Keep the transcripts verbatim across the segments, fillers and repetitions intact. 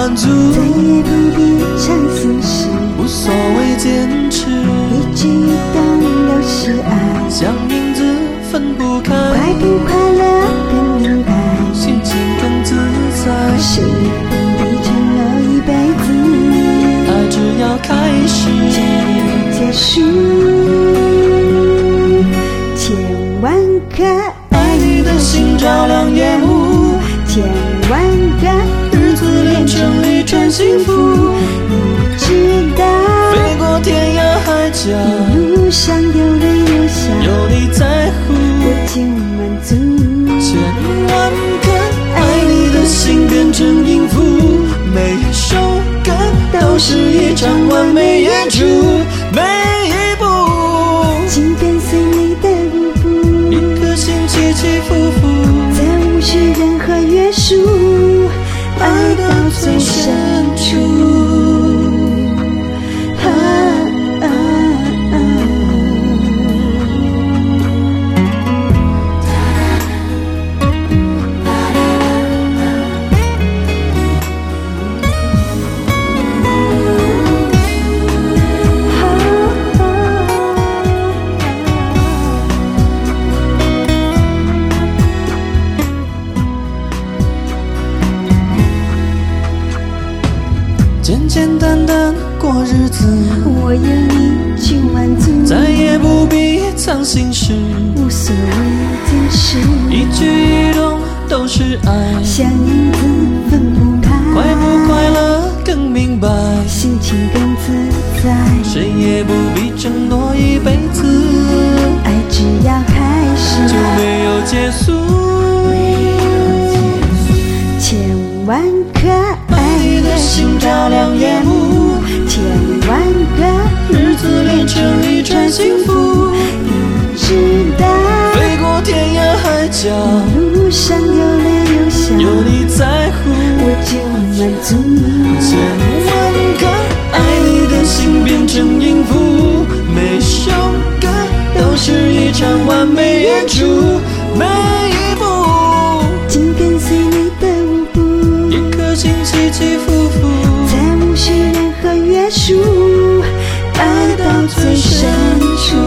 满足， 再也不必常心事， 无所谓坚持， 一举一动都是爱， 像影子分不开， 快不快乐更明白， 心情更自在， 谁也不必承诺一辈子， 爱只要开始就没有结束。千万个爱你的心照亮夜幕， 千万个日子连成一串幸福， 你知道飞过天涯海角， 一路上有泪有笑， 有你在乎， 我就满足。 千万个爱你的心变成音符，每一首歌都是一场完美演出，每一步紧跟随你的舞步， 一颗心起起伏伏， 再无需任何约束，爱到最深处。啊啊啊简简单单过日子， 我有你去满足， 再也不必藏心事， 无所谓坚持， 一举一动都是爱， 像影子分不开， 快不快乐更明白， 心情更自在， 谁也不必承诺一辈子， 爱只要开始就没有结束。 千万个爱你的心照亮夜幕， 千万个日子连成一串幸福， 你知道飞过天涯海角， 路上有泪有笑， 有你在乎， 我就满足。 千万个爱你的心变成音符，每首歌都是一场完美演出，每一步紧跟随你的舞步， 一颗心起起伏伏， 再无需任何约束，爱到最深处。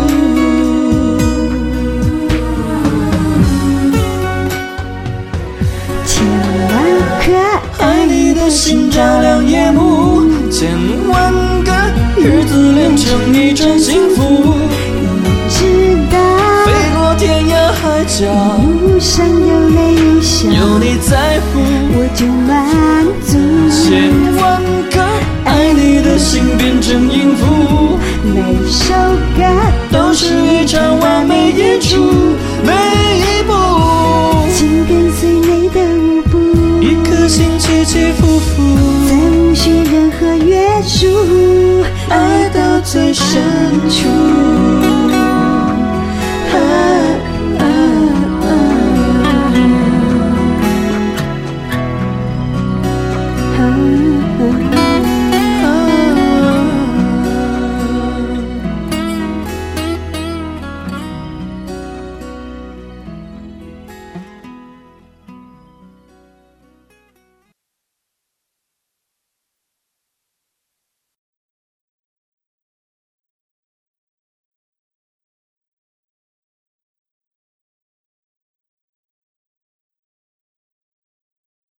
千万个爱你的心照亮夜幕，千万个日子连成一串幸福， 你知道飞过天涯海角， 路上有泪有笑， 有你在乎， 我就满足。 千万个爱你的心变成音符， 每首歌都是一场完美演出，每一步紧跟随你的舞步， 一颗心起起伏伏， 再无需任何约束，爱到最深处。